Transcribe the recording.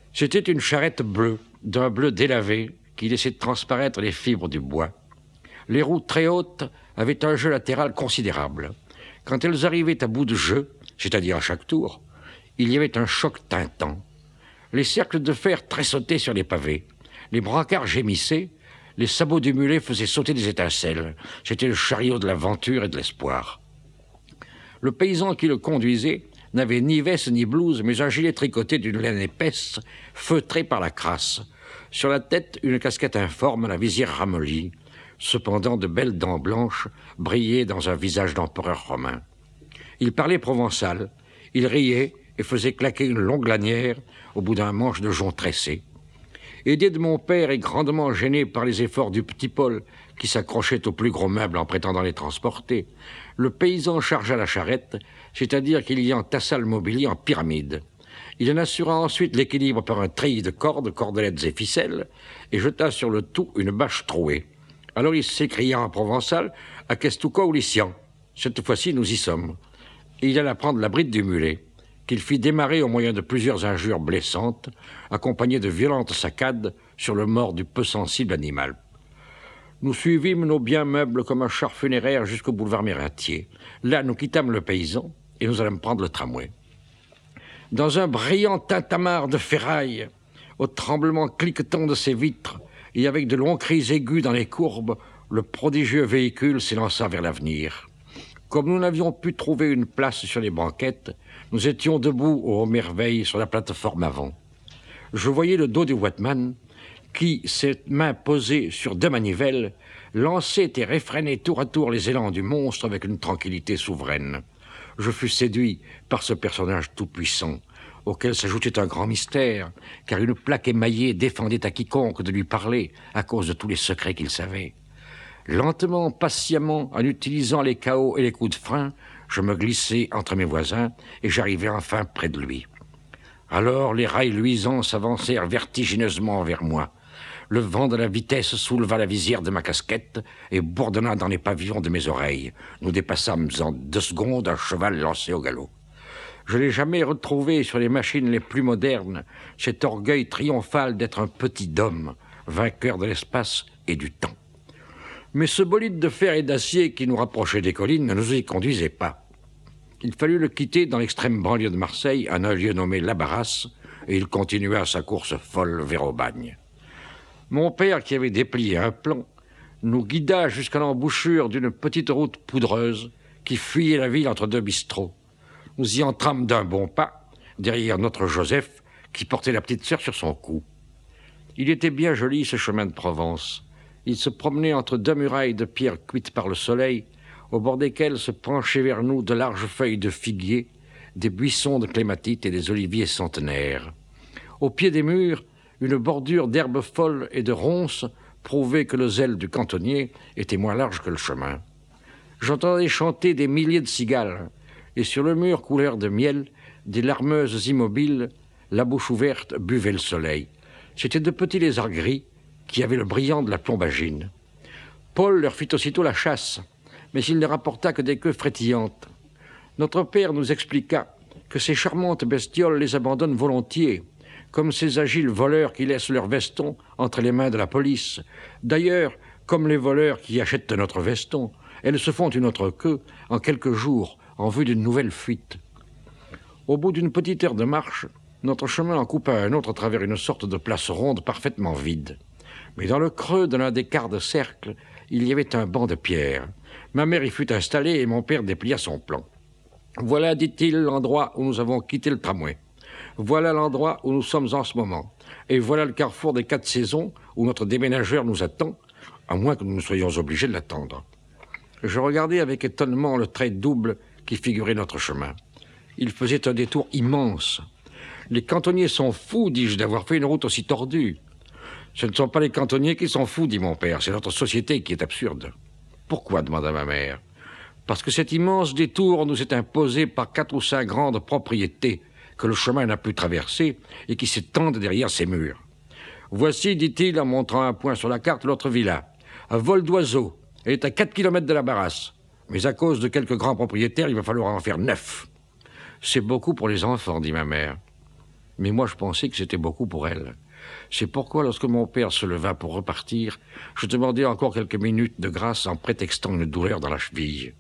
C'était une charrette bleue, d'un bleu délavé, qui laissait transparaître les fibres du bois. Les roues très hautes avaient un jeu latéral considérable. Quand elles arrivaient à bout de jeu, c'est-à-dire à chaque tour, il y avait un choc tintant. Les cercles de fer tressautaient sur les pavés. Les brancards gémissaient. Les sabots du mulet faisaient sauter des étincelles. C'était le chariot de l'aventure et de l'espoir. Le paysan qui le conduisait n'avait ni veste ni blouse, mais un gilet tricoté d'une laine épaisse, feutré par la crasse. Sur la tête, une casquette informe, la visière ramollie. Cependant, de belles dents blanches brillaient dans un visage d'empereur romain. Il parlait provençal. Il riait et faisait claquer une longue lanière au bout d'un manche de jonc tressé. Aidé de mon père et grandement gêné par les efforts du petit Paul, qui s'accrochait aux plus gros meubles en prétendant les transporter, le paysan chargea la charrette, c'est-à-dire qu'il y entassa le mobilier en pyramide. Il en assura ensuite l'équilibre par un treillis de cordes, cordelettes et ficelles, et jeta sur le tout une bâche trouée. Alors il s'écria en provençal « À Kestuka ou Lycian ?» Cette fois-ci, nous y sommes. Et il alla prendre la bride du mulet, qu'il fit démarrer au moyen de plusieurs injures blessantes, accompagnées de violentes saccades sur le mort du peu sensible animal. Nous suivîmes nos biens meubles comme un char funéraire jusqu'au boulevard Mératier. Là, nous quittâmes le paysan et nous allâmes prendre le tramway. Dans un brillant tintamarre de ferraille, au tremblement cliquetant de ses vitres et avec de longs cris aigus dans les courbes, le prodigieux véhicule s'élança vers l'avenir. Comme nous n'avions pu trouver une place sur les banquettes, nous étions debout aux merveilles sur la plateforme avant. Je voyais le dos du Watman qui, ses mains posées sur deux manivelles, lançait et réfrénait tour à tour les élans du monstre avec une tranquillité souveraine. Je fus séduit par ce personnage tout-puissant, auquel s'ajoutait un grand mystère, car une plaque émaillée défendait à quiconque de lui parler à cause de tous les secrets qu'il savait. Lentement, patiemment, en utilisant les cahots et les coups de frein, je me glissai entre mes voisins et j'arrivai enfin près de lui. Alors les rails luisants s'avancèrent vertigineusement vers moi. Le vent de la vitesse souleva la visière de ma casquette et bourdonna dans les pavillons de mes oreilles. Nous dépassâmes en 2 secondes un cheval lancé au galop. Je n'ai jamais retrouvé sur les machines les plus modernes cet orgueil triomphal d'être un petit homme, vainqueur de l'espace et du temps. Mais ce bolide de fer et d'acier qui nous rapprochait des collines ne nous y conduisait pas. Il fallut le quitter dans l'extrême banlieue de Marseille, à un lieu nommé La Barrasse, et il continua sa course folle vers Aubagne. Mon père, qui avait déplié un plan, nous guida jusqu'à l'embouchure d'une petite route poudreuse qui fuyait la ville entre 2 bistrots. Nous y entrâmes d'un bon pas, derrière notre Joseph, qui portait la petite sœur sur son cou. Il était bien joli, ce chemin de Provence. Il se promenait entre 2 murailles de pierre cuites par le soleil, au bord desquelles se penchaient vers nous de larges feuilles de figuier, des buissons de clématites et des oliviers centenaires. Au pied des murs, une bordure d'herbes folles et de ronces prouvait que le zèle du cantonnier était moins large que le chemin. J'entendais chanter des milliers de cigales, et sur le mur couleur de miel, des larmeuses immobiles, la bouche ouverte, buvaient le soleil. C'étaient de petits lézards gris qui avaient le brillant de la plombagine. Paul leur fit aussitôt la chasse, mais il ne rapporta que des queues frétillantes. Notre père nous expliqua que ces charmantes bestioles les abandonnent volontiers, comme ces agiles voleurs qui laissent leur veston entre les mains de la police. D'ailleurs, comme les voleurs qui achètent notre veston, elles se font une autre queue en quelques jours, en vue d'une nouvelle fuite. Au bout d'une petite heure de marche, notre chemin en coupa un autre à travers une sorte de place ronde parfaitement vide. Mais dans le creux de l'un des quarts de cercle, il y avait un banc de pierre. Ma mère y fut installée et mon père déplia son plan. « Voilà, dit-il, l'endroit où nous avons quitté le tramway. Voilà l'endroit où nous sommes en ce moment. Et voilà le carrefour des 4 saisons où notre déménageur nous attend, à moins que nous ne soyons obligés de l'attendre. » Je regardai avec étonnement le trait double qui figurait notre chemin. Il faisait un détour immense. « Les cantonniers sont fous, dis-je, d'avoir fait une route aussi tordue. » « Ce ne sont pas les cantonniers qui sont fous, dit mon père, c'est notre société qui est absurde. »« Pourquoi ?» demanda ma mère. « Parce que cet immense détour nous est imposé par 4 ou 5 grandes propriétés que le chemin n'a pu traverser et qui s'étendent derrière ces murs. Voici, dit-il, en montrant un point sur la carte, l'autre villa. Un vol d'oiseau. Elle est à 4 kilomètres de la Barrasse. Mais à cause de quelques grands propriétaires, il va falloir en faire 9. C'est beaucoup pour les enfants, dit ma mère. Mais moi, je pensais que c'était beaucoup pour elle. C'est pourquoi, lorsque mon père se leva pour repartir, je demandai encore quelques minutes de grâce en prétextant une douleur dans la cheville.